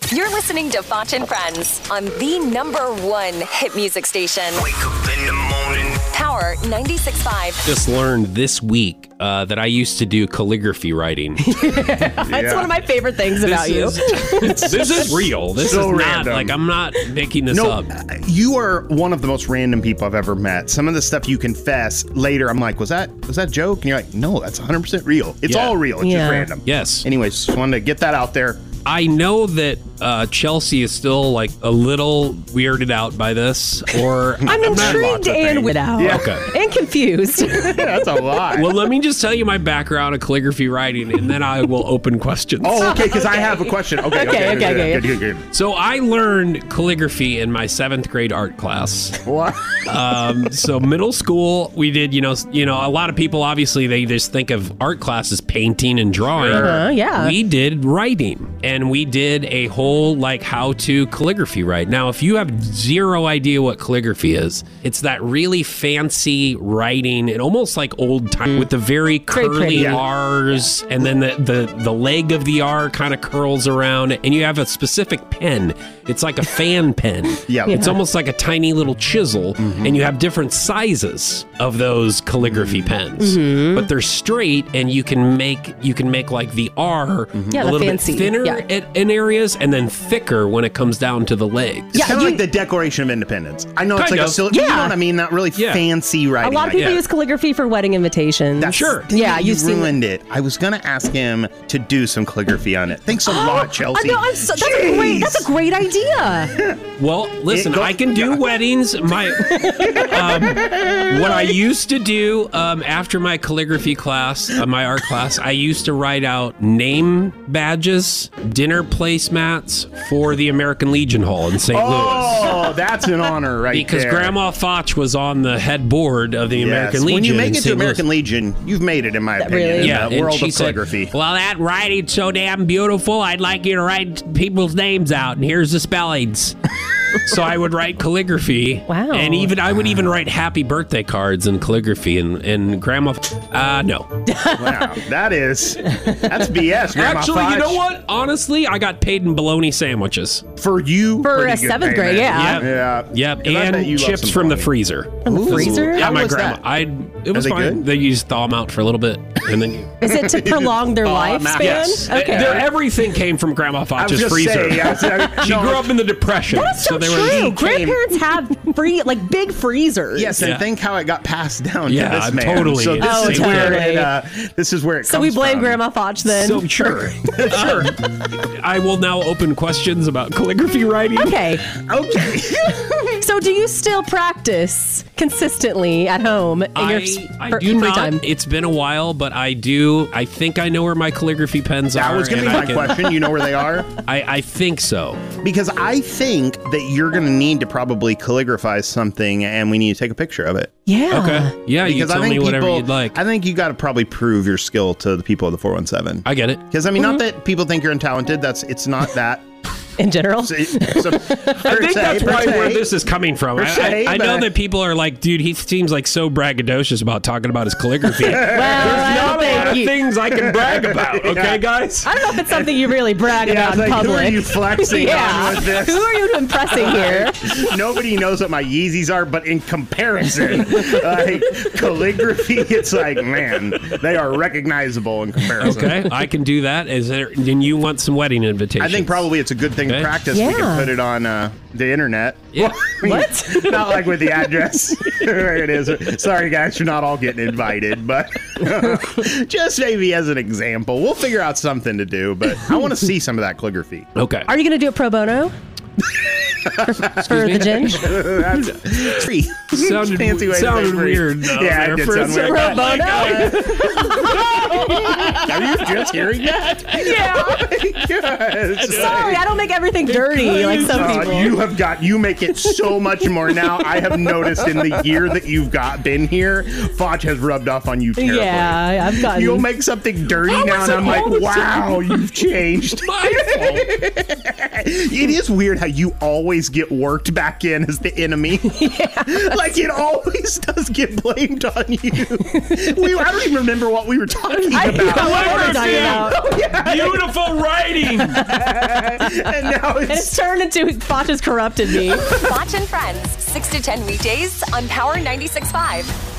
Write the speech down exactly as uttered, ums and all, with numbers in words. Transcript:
You're listening to Foch and Friends on the number one hit music station. Wake up in the morning. Power ninety-six point five. Just learned this week uh, that I used to do calligraphy writing. That's Yeah. one of my favorite things about this you. Is, this is real. This So is not random. like I'm not making this No, up. you are one of the most random people I've ever met. Some of the stuff you confess later, I'm like, was that was that a joke? And you're like, no, that's one hundred percent real. It's Yeah. all real. It's Yeah. just random. Yes. Anyways, just wanted to get that out there. I know that uh, Chelsea is still like a little weirded out by this, or I'm not intrigued lots of and things. without. Yeah. Okay. And confused. That's a lot. Well, let me just tell you my background in calligraphy writing, and then I will open questions. Oh, okay, because I have a question. Okay, okay, Okay, okay, okay, good, okay. good, good, good. So I learned calligraphy in my seventh grade art class. What? Um, so middle school, we did, you know, you know, a lot of people obviously they just think of art class as painting and drawing. Uh-huh, yeah. We did writing, and we did a whole like how to calligraphy write. Now, if you have zero idea what calligraphy is, it's that really fancy writing and almost like old time with the very curly pretty. Yeah. R's, and then the, the, the leg of the R kind of curls around, and you have a specific pen. It's like a fan pen. Yeah. It's almost like a tiny little chisel, and you have different sizes of those calligraphy pens. But they're straight, and you can make you can make like the R Yeah, a the little fancy, bit thinner yeah. at, in areas, and then thicker when it comes down to the legs. It's Yeah, kind of you- like the Declaration of Independence. I know it's Kind like of. a silly, you know Yeah. what I mean? Not really Yeah. fancy A writing. lot of people like use calligraphy for wedding invitations. that. Sure. Yeah, you you've seen ruined it. I was gonna ask him to do some calligraphy on it. Thanks a lot, Chelsea. I know, I'm so, that's a great. That's a great idea. Well, listen, It go- I can do yeah. weddings. My um, what I used to do um, after my calligraphy class, uh, my art class, I used to write out name badges, dinner placemats for the American Legion Hall in Saint Louis. Oh, that's an honor, right Because there. Grandma Foch was on the head board of the Yes. American Legion. When you make in it to Saint American Louis. Legion, you've made it, in my opinion, really? in Yeah, the and world she of said, calligraphy. well, that writing's so damn beautiful, I'd like you to write people's names out, and here's the spellings. So I would write calligraphy. Wow. And even I would even write happy birthday cards in calligraphy, and, and Grandma, uh, no. Wow, that is, that's B S, Grandma Actually, you Foch. know what? Honestly, I got paid in bologna sandwiches. For you, For pretty a good seventh grade, payment. yeah. Yep. Yeah. Yep, 'Cause I bet you and love chips some from the bologna. freezer. From the freezer? Yeah, How my was grandma. that? I it was they fine. good? They used to thaw them out for a little bit, and then you. Is it to prolong their lifespan? Yes. Okay. Their- everything came from Grandma I was Foch's gonna freezer. say, I was- I- She no, grew up in the Depression. That's so, they true. were came- Grandparents have free, like big freezers. Yes, and Yeah. think how it got passed down Yeah, to this man. totally. So this Oh, is where totally. it, uh, this is where it So comes we blame from. Grandma Foch then. So sure. sure. I will now open questions about calligraphy writing. okay. Okay. So do you still practice consistently at home in your I, s- I fr- do free not. time? It's been a while, but I do. I think I know where my calligraphy pens That are. was going to and be I my can- question. You know where they are? I, I think so. Because I think that you're going to need to probably calligraphize something, and we need to take a picture of it. Yeah. Okay. Yeah, you Because tell I think me whatever people, you'd like. I think you got to probably prove your skill to the people of the four one seven. I get it. Because I mean, Mm-hmm. not that people think you're untalented. That's it's not that. In general. So, so, I think that's probably where this is coming from. I, se, I, I know but- that people are like, dude, he seems like so braggadocious about talking about his calligraphy. Well, I Not don't a lot think of you- things I can brag about, okay, guys? I don't know if it's something you really brag Yeah, about in it's like, who public. are you flexing yeah. on with this? Who are you impressing here? Nobody knows what my Yeezys are, but in comparison, like calligraphy, it's like, man, they are recognizable in comparison. Okay, I can do that. Is there? Then you want some wedding invitations? I think probably it's a good thing Okay. to practice. We Yeah. can put it on uh, the internet. Yeah. What? Not like with the address. There it is. Sorry, guys, you're not all getting invited, but just maybe as an example. We'll figure out something to do, but I want to see some of that calligraphy. Okay. Are you going to do it pro bono? for for the ginge? That's tree. Sounded, Fancy way to say sounded free. weird. Though, Yeah, there it did for a sound weird. second. Pro bono? Are you just hearing that? Yeah. Yes. Sorry, I don't make everything dirty like some Uh, people. you have got you make it so much more now. I have noticed in the year that you've got been here, Foch has rubbed off on you terribly. Yeah, I've gotten. You'll make something dirty How now, is and it I'm like, all the wow, you've changed. My fault. It is weird how you always get worked back in as the enemy. Yeah. Like it always does get blamed on you. We, I don't even remember what we were talking I about. know what we're talking about. Oh, yeah. Beautiful writing. And now it's, And it's turned into Foch has corrupted me. Foch and Friends, six to ten weekdays on Power ninety-six point five.